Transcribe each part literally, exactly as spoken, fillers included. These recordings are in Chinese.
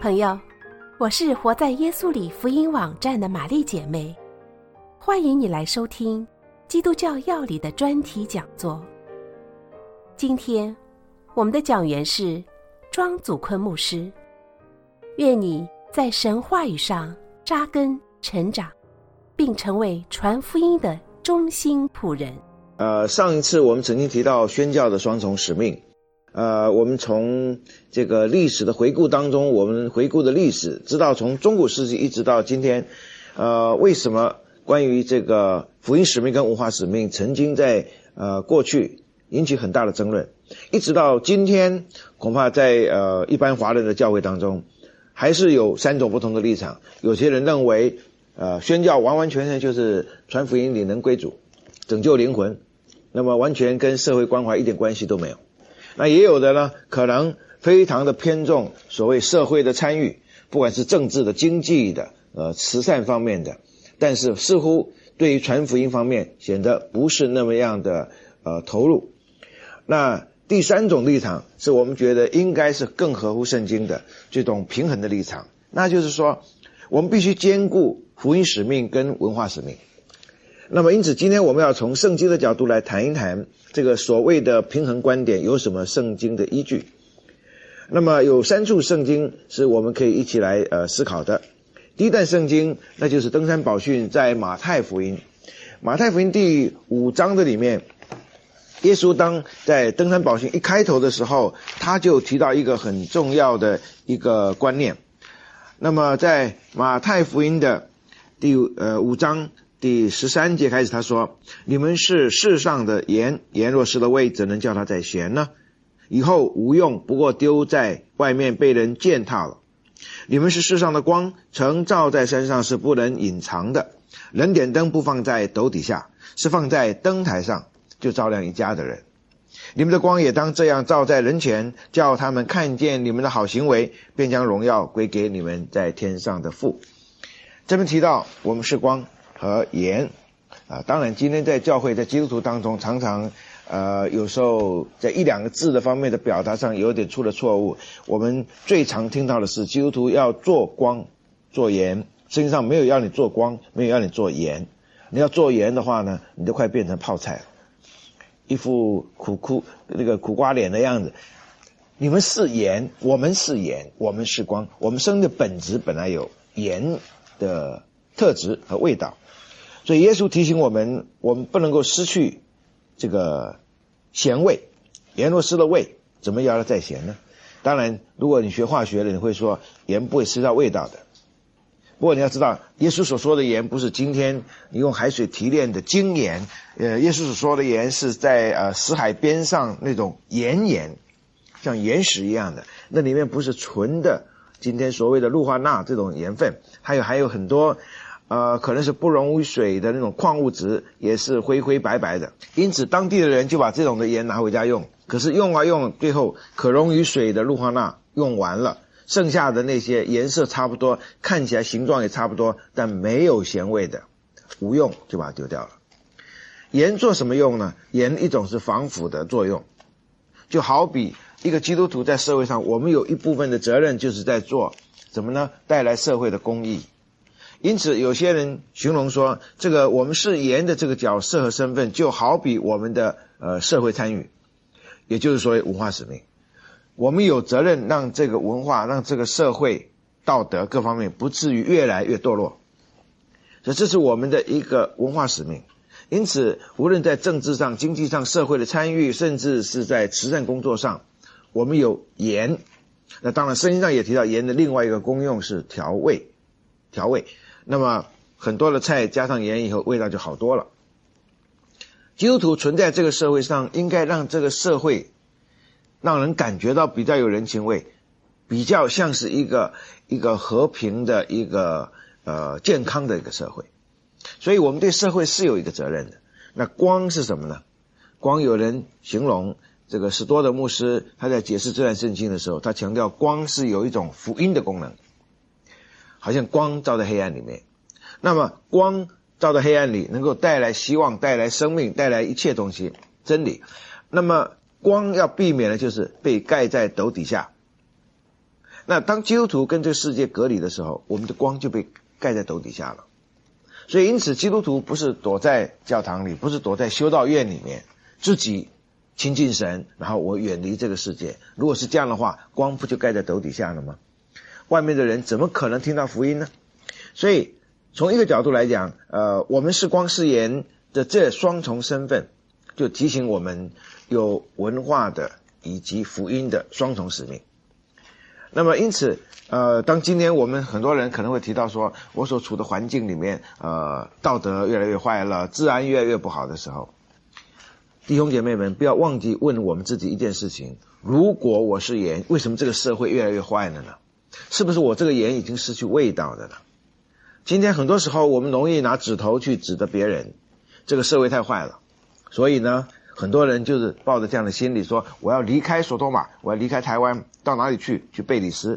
朋友，我是活在耶稣里福音网站的玛丽姐妹，欢迎你来收听基督教要理的专题讲座。今天我们的讲员是庄祖坤牧师，愿你在神话语上扎根成长，并成为传福音的忠心仆人。 呃，上一次我们曾经提到宣教的双重使命。呃，我们从这个历史的回顾当中，我们回顾的历史，知道从中古世纪一直到今天，呃，为什么关于这个福音使命跟文化使命曾经在呃过去引起很大的争论，一直到今天，恐怕在呃一般华人的教会当中，还是有三种不同的立场。有些人认为，呃，宣教完完全全就是传福音、领人归主、拯救灵魂，那么完全跟社会关怀一点关系都没有。那也有的呢，可能非常的偏重所谓社会的参与，不管是政治的、经济的、呃慈善方面的，但是似乎对于传福音方面显得不是那么样的呃投入。那第三种立场是我们觉得应该是更合乎圣经的这种平衡的立场，那就是说我们必须兼顾福音使命跟文化使命。那么因此今天我们要从圣经的角度来谈一谈这个所谓的平衡观点有什么圣经的依据。那么有三处圣经是我们可以一起来呃思考的。第一段圣经那就是登山宝训，在马太福音。马太福音第五章的里面，耶稣当在登山宝训一开头的时候，他就提到一个很重要的一个观念。那么在马太福音的第呃五章第十三节开始，他说：你们是世上的盐，盐若失了味，怎能叫它再咸呢？以后无用，不过丢在外面被人践踏了。你们是世上的光，城照在山上是不能隐藏的。人点灯不放在斗底下，是放在灯台上，就照亮一家的人。你们的光也当这样照在人前，叫他们看见你们的好行为，便将荣耀归给你们在天上的父。这边提到我们是光和盐啊，当然今天在教会在基督徒当中常常呃有时候在一两个字的方面的表达上有点出了错误。我们最常听到的是基督徒要做光做盐，圣经上没有要你做光，没有要你做盐。你要做盐的话呢，你都快变成泡菜了，一副苦苦那个苦瓜脸的样子。你们是盐，我们是盐，我们是光，我们生的本质本来有盐的特质和味道。所以耶稣提醒我们，我们不能够失去这个咸味。盐若失了味，怎么要它再咸呢？当然如果你学化学的，你会说盐不会失掉味道的。不过你要知道，耶稣所说的盐不是今天你用海水提炼的精盐，呃，耶稣所说的盐是在呃死海边上那种岩盐，像岩石一样的，那里面不是纯的今天所谓的氯化钠这种盐分，还有还有很多呃，可能是不溶于水的那种矿物质，也是灰灰白白的。因此当地的人就把这种的盐拿回家用，可是用啊用，最后可溶于水的氯化钠用完了，剩下的那些颜色差不多，看起来形状也差不多，但没有咸味的，无用，就把它丢掉了。盐做什么用呢？盐一种是防腐的作用，就好比一个基督徒在社会上，我们有一部分的责任就是在做什么呢？带来社会的公义。因此有些人形容说，这个我们是盐的这个角色和身份，就好比我们的呃社会参与，也就是说文化使命。我们有责任让这个文化，让这个社会道德各方面不至于越来越堕落，所以这是我们的一个文化使命。因此无论在政治上、经济上、社会的参与，甚至是在慈善工作上，我们有盐。那当然圣经上也提到盐的另外一个功用是调味，调味。那么很多的菜加上盐以后，味道就好多了。基督徒存在这个社会上，应该让这个社会让人感觉到比较有人情味，比较像是一个一个和平的一个呃健康的一个社会。所以我们对社会是有一个责任的。那光是什么呢？光有人形容这个史多德牧师他在解释这段圣经的时候，他强调光是有一种福音的功能，好像光照在黑暗里面。那么光照在黑暗里，能够带来希望，带来生命，带来一切东西，真理。那么光要避免的就是被盖在斗底下。 那当基督徒跟这个世界隔离的时候，我们的光就被盖在斗底下了。所以因此基督徒不是躲在教堂里，不是躲在修道院里面自己亲近神，然后我远离这个世界。如果是这样的话，光不就盖在斗底下了吗？外面的人怎么可能听到福音呢？所以从一个角度来讲，呃，我们是光是盐的这双重身份，就提醒我们有文化的以及福音的双重使命。那么因此呃，当今天我们很多人可能会提到说，我所处的环境里面呃，道德越来越坏了，治安越来越不好的时候，弟兄姐妹们不要忘记问我们自己一件事情，如果我是盐，为什么这个社会越来越坏了呢？是不是我这个盐已经失去味道的了？今天很多时候我们容易拿指头去指责别人，这个社会太坏了，所以呢很多人就是抱着这样的心理说，我要离开索多玛，我要离开台湾，到哪里去？去贝里斯。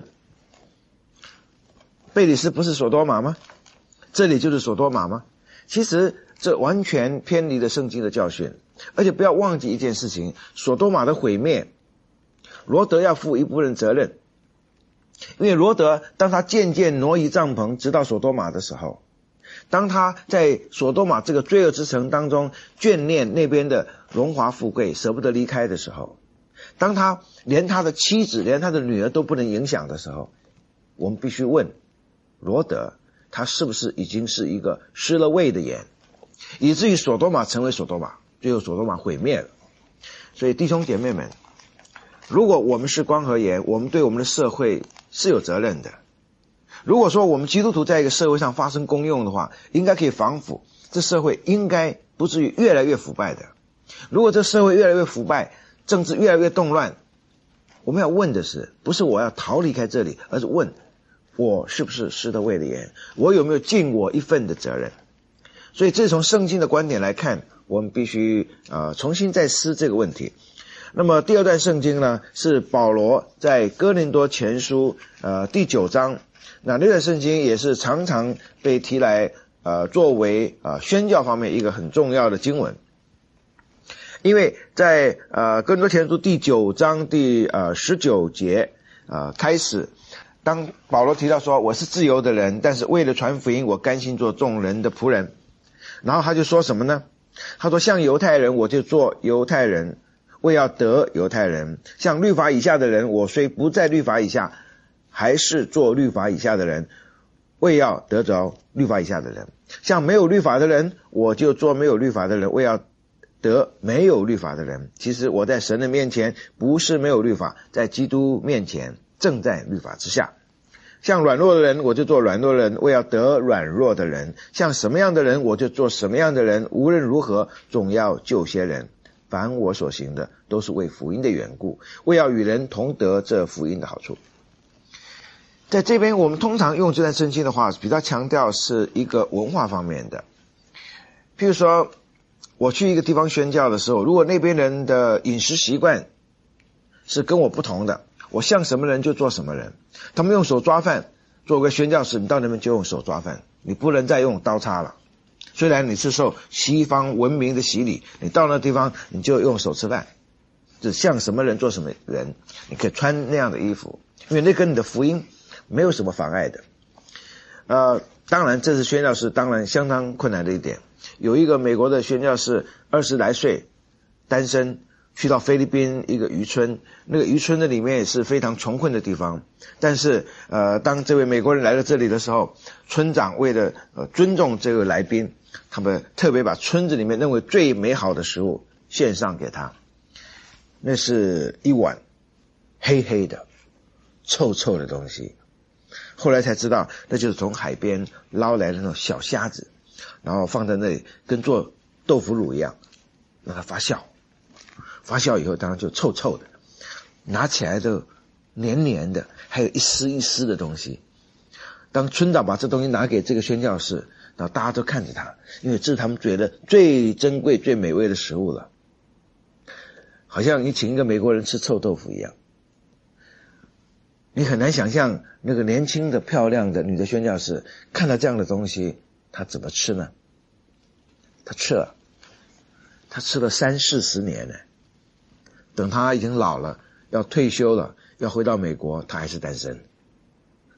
贝里斯不是索多玛吗？这里就是索多玛吗？其实这完全偏离了圣经的教训。而且不要忘记一件事情，索多玛的毁灭，罗德要负一部分责任。因为罗德当他渐渐挪移帐篷直到索多玛的时候，当他在索多玛这个罪恶之城当中眷恋那边的荣华富贵，舍不得离开的时候，当他连他的妻子连他的女儿都不能影响的时候，我们必须问罗德，他是不是已经是一个失了味的盐，以至于索多玛成为索多玛，最后索多玛毁灭了。所以弟兄姐妹们，如果我们是光和盐，我们对我们的社会是有责任的。如果说我们基督徒在一个社会上发生功用的话，应该可以防腐，这社会应该不至于越来越腐败的。如果这社会越来越腐败，政治越来越动乱，我们要问的是，不是我要逃离开这里，而是问我是不是失了味的盐，我有没有尽我一份的责任。所以这从圣经的观点来看，我们必须呃重新再思这个问题。那么第二段圣经呢，是保罗在哥林多前书呃第九章，那这段圣经也是常常被提来呃作为呃宣教方面一个很重要的经文。因为在呃哥林多前书第九章第呃十九节呃开始，当保罗提到说我是自由的人，但是为了传福音，我甘心做众人的仆人。然后他就说什么呢？他说像犹太人，我就做犹太人，为要得犹太人；像律法以下的人，我虽不在律法以下，还是做律法以下的人，为要得着律法以下的人；像没有律法的人，我就做没有律法的人，为要得没有律法的人。其实我在神的面前不是没有律法，在基督面前正在律法之下。像软弱的人，我就做软弱的人，为要得软弱的人；像什么样的人，我就做什么样的人。无论如何，总要救些人。凡我所行的，都是为福音的缘故，为要与人同得这福音的好处。在这边我们通常用这段圣经的话，比较强调是一个文化方面的。譬如说我去一个地方宣教的时候，如果那边人的饮食习惯是跟我不同的，我像什么人就做什么人。他们用手抓饭，作为宣教士，你到那边就用手抓饭，你不能再用刀叉了。虽然你是受西方文明的洗礼，你到那地方你就用手吃饭，就像什么人做什么人。你可以穿那样的衣服，因为那跟你的福音没有什么妨碍的。呃，当然这是宣教士当然相当困难的一点。有一个美国的宣教士二十来岁，单身，去到菲律宾一个渔村，那个渔村的里面也是非常穷困的地方。但是呃，当这位美国人来到这里的时候，村长为了呃尊重这位来宾，他们特别把村子里面认为最美好的食物献上给他。那是一碗黑黑的臭臭的东西，后来才知道那就是从海边捞来的那种小虾子，然后放在那里跟做豆腐乳一样，让它发酵，发酵以后当然就臭臭的，拿起来就黏黏的，还有一丝一丝的东西。当村长把这东西拿给这个宣教士，然后大家都看着他，因为这是他们觉得最珍贵最美味的食物了，好像你请一个美国人吃臭豆腐一样。你很难想象那个年轻的漂亮的女的宣教士看到这样的东西，她怎么吃呢？她吃了，她吃了三四十年了。等她已经老了，要退休了，要回到美国，她还是单身。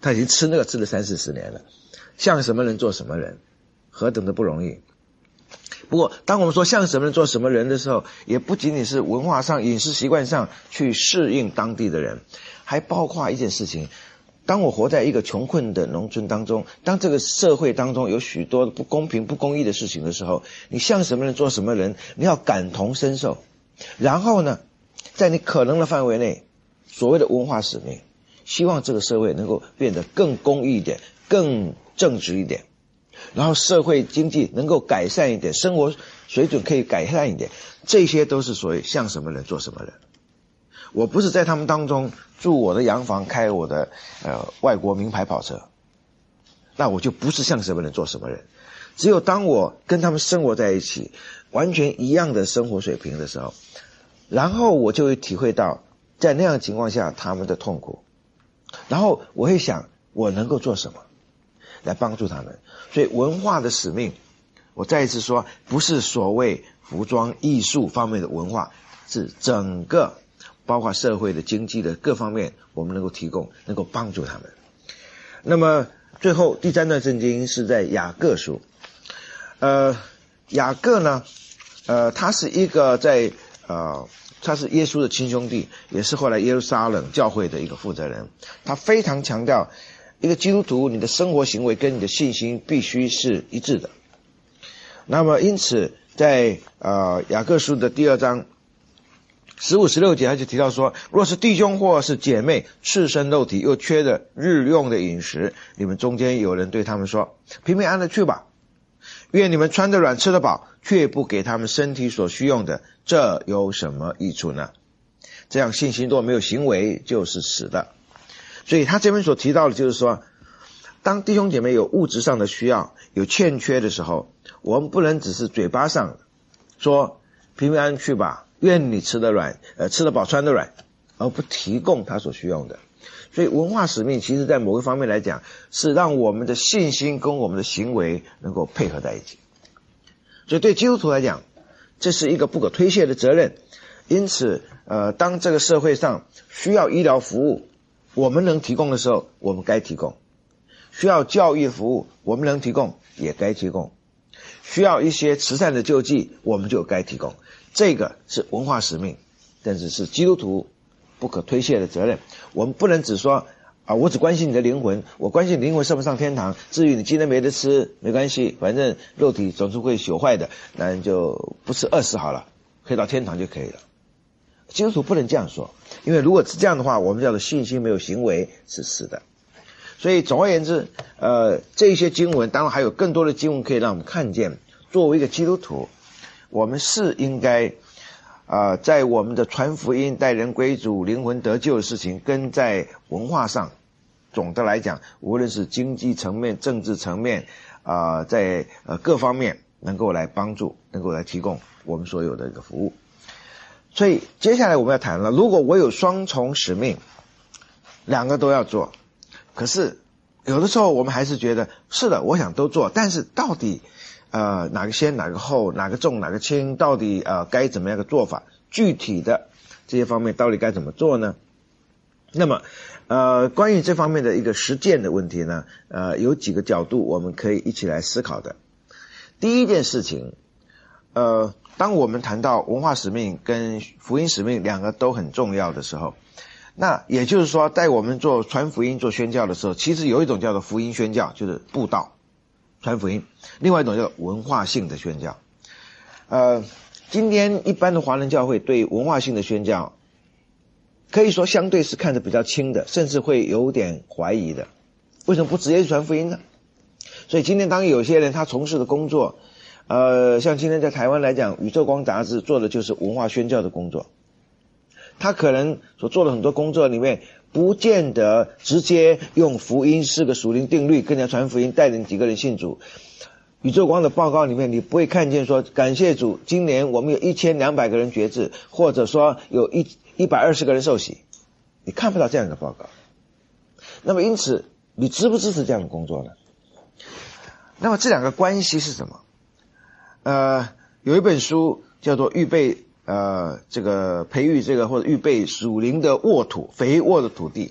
他已经吃那个吃了三四十年了，像什么人做什么人，何等的不容易。不过当我们说像什么人做什么人的时候，也不仅仅是文化上饮食习惯上去适应当地的人，还包括一件事情，当我活在一个穷困的农村当中，当这个社会当中有许多不公平不公义的事情的时候，你像什么人做什么人，你要感同身受，然后呢在你可能的范围内，所谓的文化使命，希望这个社会能够变得更公义一点，更正直一点，然后社会经济能够改善一点，生活水准可以改善一点，这些都是所谓像什么人做什么人。我不是在他们当中住我的洋房，开我的呃外国名牌跑车，那我就不是像什么人做什么人。只有当我跟他们生活在一起，完全一样的生活水平的时候，然后我就会体会到在那样的情况下他们的痛苦，然后我会想我能够做什么来帮助他们。所以文化的使命，我再一次说，不是所谓服装艺术方面的文化，是整个包括社会的经济的各方面，我们能够提供，能够帮助他们。那么最后第三段圣经是在雅各书。呃雅各呢呃他是一个在呃他是耶稣的亲兄弟，也是后来耶路撒冷教会的一个负责人。他非常强调一个基督徒，你的生活行为跟你的信心必须是一致的。那么因此在呃雅各书的第二章十五十六节他就提到说，若是弟兄或是姐妹赤身肉体，又缺着日用的饮食，你们中间有人对他们说，平平安安的去吧，愿你们穿得软吃得饱，却不给他们身体所需用的，这有什么益处呢？这样信心若没有行为，就是死的。所以他这边所提到的就是说，当弟兄姐妹有物质上的需要，有欠缺的时候，我们不能只是嘴巴上说平平安安去吧，愿你吃得软呃吃得饱穿得软，而不提供他所需用的。所以文化使命其实在某个方面来讲，是让我们的信心跟我们的行为能够配合在一起。所以对基督徒来讲，这是一个不可推卸的责任。因此呃当这个社会上需要医疗服务，我们能提供的时候我们该提供，需要教育服务我们能提供也该提供，需要一些慈善的救济我们就该提供。这个是文化使命，但是是基督徒不可推卸的责任。我们不能只说啊，我只关心你的灵魂，我关心你灵魂上不上天堂，至于你今天没得吃没关系，反正肉体总是会朽坏的，那你就不吃饿死好了，可以到天堂就可以了。基督徒不能这样说，因为如果是这样的话，我们叫做信心没有行为是死的。所以总而言之呃，这些经文当然还有更多的经文可以让我们看见，作为一个基督徒，我们是应该呃，在我们的传福音带人归主灵魂得救的事情，跟在文化上总的来讲，无论是经济层面政治层面啊、呃，在呃各方面能够来帮助，能够来提供我们所有的一个服务。所以接下来我们要谈了，如果我有双重使命，两个都要做，可是有的时候我们还是觉得是的我想都做，但是到底呃哪个先哪个后，哪个重哪个轻，到底呃该怎么样的做法，具体的这些方面到底该怎么做呢？那么呃关于这方面的一个实践的问题呢，呃有几个角度我们可以一起来思考的。第一件事情，呃当我们谈到文化使命跟福音使命两个都很重要的时候，那也就是说在我们做传福音做宣教的时候，其实有一种叫做福音宣教，就是布道传福音，另外一种叫文化性的宣教。呃今天一般的华人教会对文化性的宣教可以说相对是看得比较轻的，甚至会有点怀疑的。为什么不直接去传福音呢？所以今天当有些人他从事的工作呃，像今天在台湾来讲，宇宙光杂志做的就是文化宣教的工作，他可能所做的很多工作里面不见得直接用福音四个属灵定律跟人家传福音，带领几个人信主。宇宙光的报告里面你不会看见说感谢主今年我们有一千两百个人决志，或者说有一一百二十个人受洗，你看不到这样的报告。那么因此你支不支持这样的工作呢？那么这两个关系是什么？呃有一本书叫做预备呃这个培育这个或者预备属灵的沃土，肥沃的土地。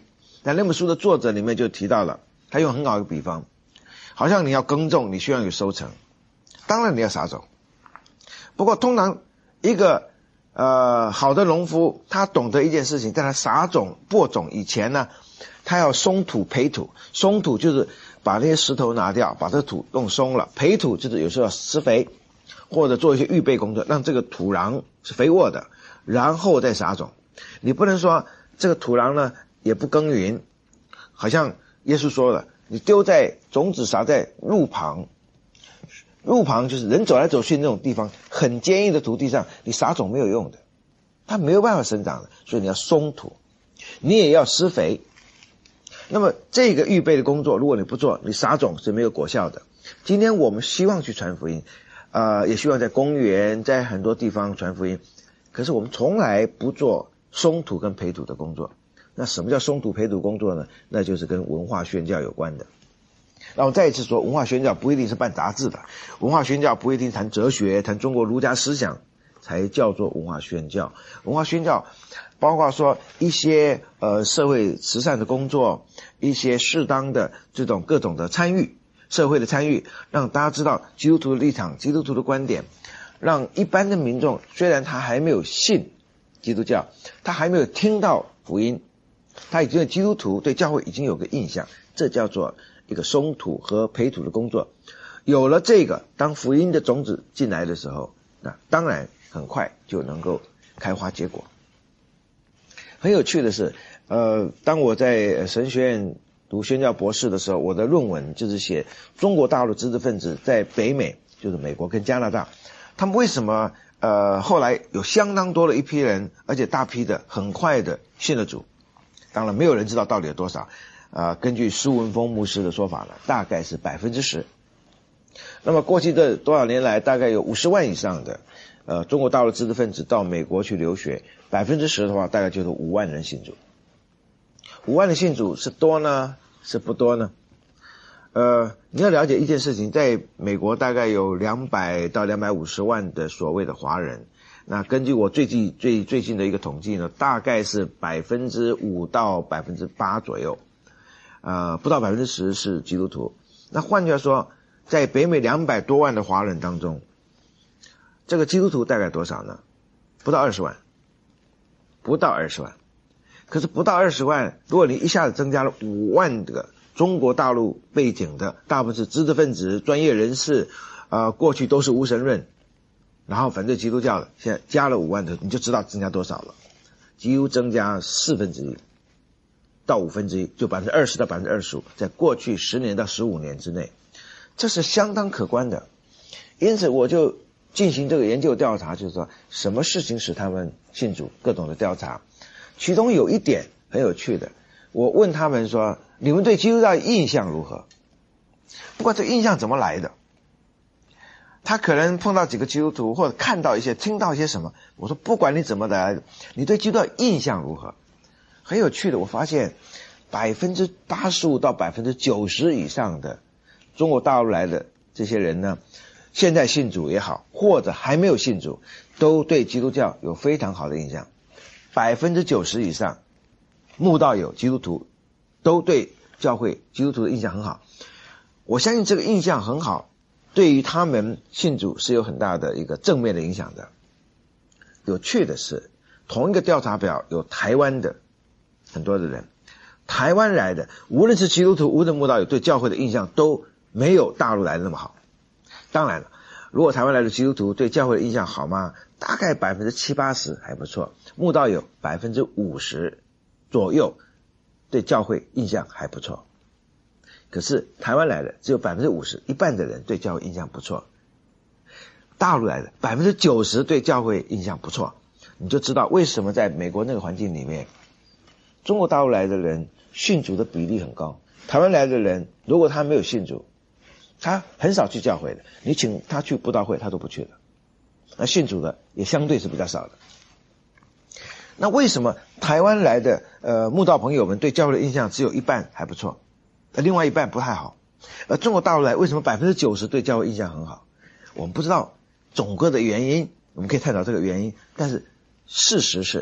那那本书的作者里面就提到了，他用很好的比方，好像你要耕种，你需要有收成，当然你要撒种。不过通常一个呃好的农夫，他懂得一件事情，在他撒种播种以前呢，他要松土培土。松土就是把那些石头拿掉，把这个土弄松了。培土就是有时候要施肥，或者做一些预备工作，让这个土壤是肥沃的，然后再撒种。你不能说这个土壤呢也不耕耘，好像耶稣说了，你丢在种子撒在路旁，路旁就是人走来走去那种地方，很坚硬的土地上，你撒种没有用的，它没有办法生长的，所以你要松土，你也要施肥。那么这个预备的工作如果你不做，你撒种是没有果效的。今天我们希望去传福音，呃，也希望在公园在很多地方传福音，可是我们从来不做松土跟培土的工作。那什么叫松土培土工作呢？那就是跟文化宣教有关的。那我再一次说，文化宣教不一定是办杂志的，文化宣教不一定谈哲学，谈中国儒家思想才叫做文化宣教。文化宣教包括说一些呃社会慈善的工作，一些适当的这种各种的参与，社会的参与，让大家知道基督徒的立场，基督徒的观点，让一般的民众虽然他还没有信基督教，他还没有听到福音，他已经对基督徒对教会已经有个印象，这叫做一个松土和培土的工作。有了这个，当福音的种子进来的时候，那当然很快就能够开花结果。很有趣的是，呃，当我在神学院读宣教博士的时候，我的论文就是写中国大陆知识分子在北美，就是美国跟加拿大，他们为什么呃后来有相当多的一批人，而且大批的很快的信了主。当然没有人知道到底有多少，呃，根据苏文峰牧师的说法呢，大概是百分之十。那么过去这多少年来，大概有五十万以上的呃中国大陆知识分子到美国去留学，百分之十的话，大概就是五万人信主。五万人信主是多呢，是不多呢？呃，你要了解一件事情，在美国大概有两百到两百五十万的所谓的华人。那根据我最近最最近的一个统计呢，大概是百分之五到百分之八左右，呃，不到百分之十是基督徒。那换句话说，在北美两百多万的华人当中，这个基督徒大概多少呢？不到二十万，不到二十万。可是不到二十万，如果你一下子增加了五万个中国大陆背景的，大部分是知识分子、专业人士，呃，过去都是无神论，然后反对基督教的，现在加了五万的，你就知道增加多少了，几乎增加四分之一到五分之一，就百分之二十到百分之二十五，在过去十年到十五年之内，这是相当可观的。因此我就进行这个研究调查，就是说什么事情使他们信主，各种的调查。其中有一点很有趣的，我问他们说，你们对基督教印象如何？不过这印象怎么来的？他可能碰到几个基督徒，或者看到一些听到一些什么，我说不管你怎么来的，你对基督教印象如何？很有趣的，我发现百分之八十五到百分之九十以上的中国大陆来的这些人呢，现在信主也好，或者还没有信主，都对基督教有非常好的印象。百分之九十以上慕道友基督徒都对教会基督徒的印象很好。我相信这个印象很好，对于他们信主是有很大的一个正面的影响的。有趣的是，同一个调查表有台湾的很多的人，台湾来的无论是基督徒无论慕道友，对教会的印象都没有大陆来的那么好。当然了，如果台湾来的基督徒对教会的印象好吗？大概百分之七八十还不错，慕道友百分之五十左右对教会印象还不错。可是台湾来的只有百分之五十，一半的人对教会印象不错。大陆来的百分之九十对教会印象不错，你就知道为什么在美国那个环境里面，中国大陆来的人信主的比例很高。台湾来的人如果他没有信主，他很少去教会的，你请他去布道会他都不去的。那信主的也相对是比较少的。那为什么台湾来的呃慕道朋友们对教会的印象只有一半还不错，另外一半不太好？而中国大陆来为什么百分之九十对教会印象很好？我们不知道总个的原因，我们可以探讨这个原因，但是事实是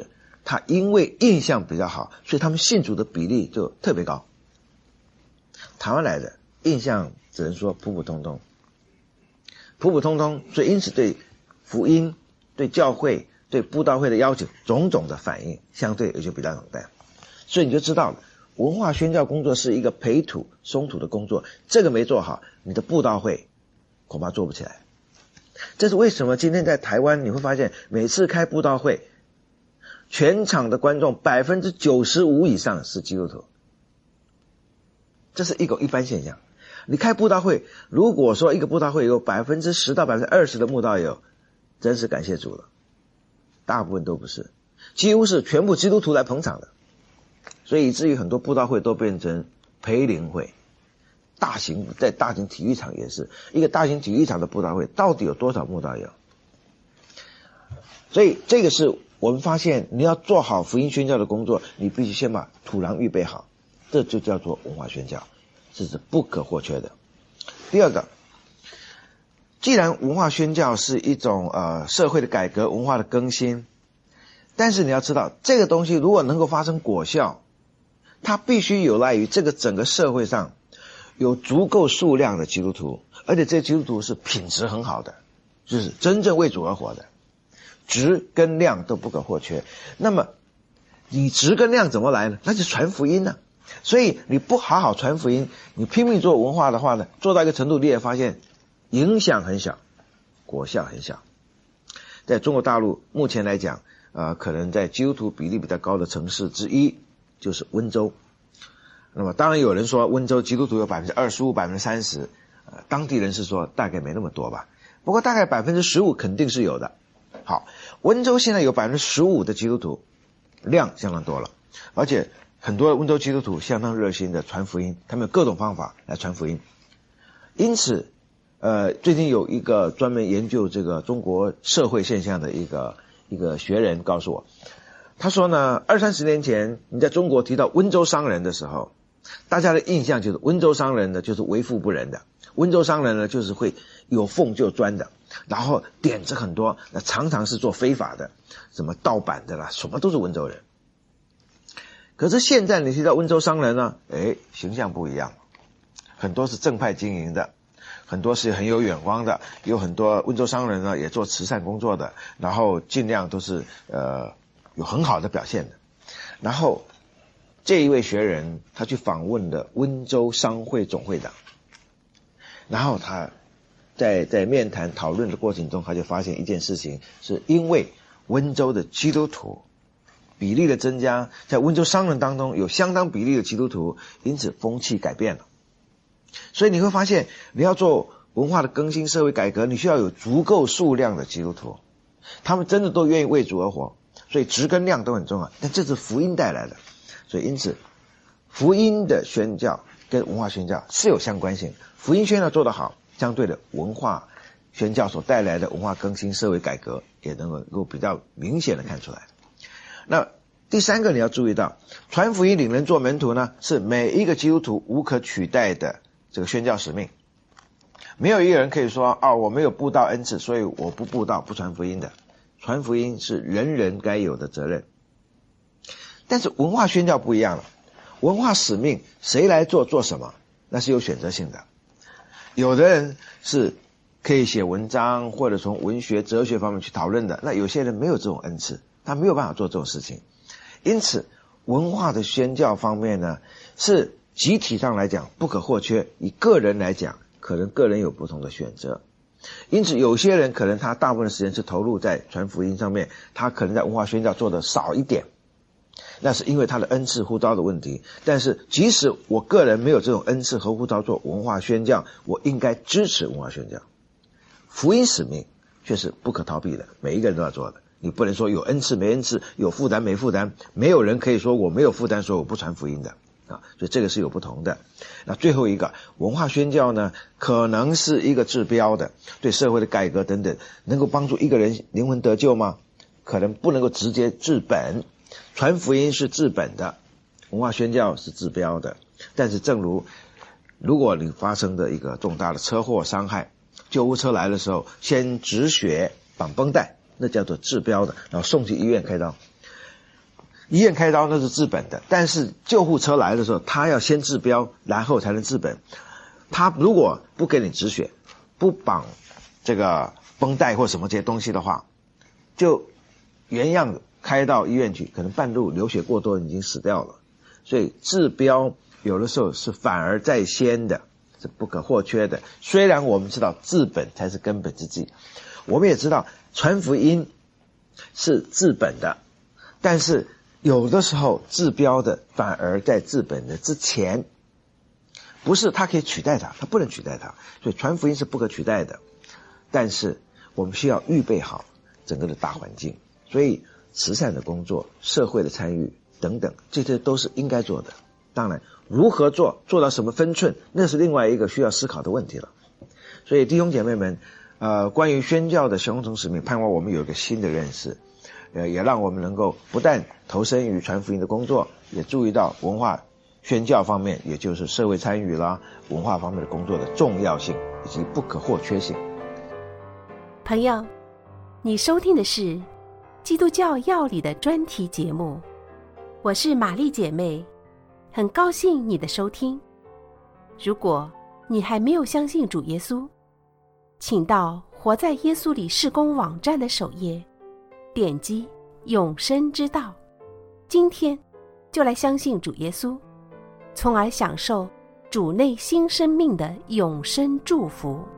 他因为印象比较好，所以他们信主的比例就特别高。台湾来的印象只能说普普通通，普普通通，所以因此对福音、对教会、对布道会的要求种种的反应相对也就比较冷淡。所以你就知道了，文化宣教工作是一个培土松土的工作，这个没做好，你的布道会恐怕做不起来。这是为什么今天在台湾你会发现每次开布道会，全场的观众 百分之九十五 以上是基督徒，这是一个一般现象。你开布道会，如果说一个布道会有 百分之十 到 百分之二十 的慕道友，真是感谢主了，大部分都不是，几乎是全部基督徒来捧场的。所以以至于很多布道会都变成培灵会，大型在大型体育场也是一个大型体育场的布道会，到底有多少慕道友？所以这个是我们发现，你要做好福音宣教的工作，你必须先把土壤预备好，这就叫做文化宣教，这是不可或缺的。第二个，既然文化宣教是一种呃社会的改革、文化的更新，但是你要知道，这个东西如果能够发生果效，它必须有赖于这个整个社会上有足够数量的基督徒，而且这些基督徒是品质很好的，就是真正为主而活的，质跟量都不可或缺。那么你质跟量怎么来呢？那就传福音呢、啊。所以你不好好传福音，你拼命做文化的话呢，做到一个程度你也发现影响很小，果效很小。在中国大陆目前来讲，呃，可能在基督徒比例比较高的城市之一就是温州。那么当然有人说温州基督徒有 百分之二十五、百分之三十， 呃，当地人是说大概没那么多吧，不过大概 百分之十五 肯定是有的。好，温州现在有 百分之十五 的基督徒，量相当多了，而且很多温州基督徒相当热心的传福音，他们有各种方法来传福音。因此呃，最近有一个专门研究这个中国社会现象的一个一个学人告诉我，他说呢，二三十年前你在中国提到温州商人的时候，大家的印象就是温州商人呢就是为富不仁的，温州商人呢就是会有缝就钻的，然后点子很多，那常常是做非法的，什么盗版的啦，什么都是温州人。可是现在你提到温州商人呢，诶，形象不一样，很多是正派经营的，很多是很有眼光的，有很多温州商人呢也做慈善工作的，然后尽量都是呃有很好的表现的。然后这一位学人他去访问了温州商会总会长，然后他在在面谈讨论的过程中，他就发现一件事情，是因为温州的基督徒比例的增加，在温州商人当中有相当比例的基督徒，因此风气改变了。所以你会发现，你要做文化的更新、社会改革，你需要有足够数量的基督徒，他们真的都愿意为主而活，所以质跟量都很重要。但这是福音带来的，所以因此福音的宣教跟文化宣教是有相关性。福音宣教做得好，相对的文化宣教所带来的文化更新、社会改革也能够比较明显的看出来。那第三个你要注意到，传福音领人做门徒呢，是每一个基督徒无可取代的这个宣教使命。没有一个人可以说哦，我没有布道恩赐，所以我不布道不传福音的。传福音是人人该有的责任。但是文化宣教不一样了，文化使命谁来做做什么，那是有选择性的。有的人是可以写文章或者从文学哲学方面去讨论的，那有些人没有这种恩赐，他没有办法做这种事情。因此文化的宣教方面呢，是集体上来讲不可或缺，以个人来讲可能个人有不同的选择。因此有些人可能他大部分的时间是投入在传福音上面，他可能在文化宣教做的少一点，那是因为他的恩赐呼召的问题。但是即使我个人没有这种恩赐和呼召做文化宣教，我应该支持文化宣教。福音使命却是不可逃避的，每一个人都要做的。你不能说有恩赐没恩赐，有负担没负担，没有人可以说我没有负担所以我不传福音的啊，所以这个是有不同的。那最后一个文化宣教呢，可能是一个治标的，对社会的改革等等，能够帮助一个人灵魂得救吗？可能不能够直接治本，传福音是治本的，文化宣教是治标的。但是正如如果你发生的一个重大的车祸伤害，救护车来的时候先止血绑绷带，那叫做治标的，然后送去医院开刀。 医院开刀那是治本的，但是救护车来的时候，他要先治标，然后才能治本。他如果不给你止血，不绑这个绷带或什么这些东西的话，就原样开到医院去，可能半路流血过多已经死掉了。所以治标有的时候是反而在先的，是不可或缺的。虽然我们知道治本才是根本之计，我们也知道传福音是治本的，但是有的时候治标的反而在治本的之前，不是它可以取代它，它不能取代它，所以传福音是不可取代的。但是我们需要预备好整个的大环境，所以慈善的工作、社会的参与等等，这些都是应该做的。当然如何做，做到什么分寸，那是另外一个需要思考的问题了。所以弟兄姐妹们，呃，关于宣教的雄重使命，盼望我们有一个新的认识，呃，也让我们能够不但投身于传福音的工作，也注意到文化宣教方面，也就是社会参与啦、文化方面的工作的重要性以及不可或缺性。 朋友，你收听的是基督教要理的专题节目，我是玛丽姐妹，很高兴你的收听。如果你还没有相信主耶稣，请到活在耶稣里事工网站的首页，点击永生之道，今天就来相信主耶稣，从而享受主内新生命的永生祝福。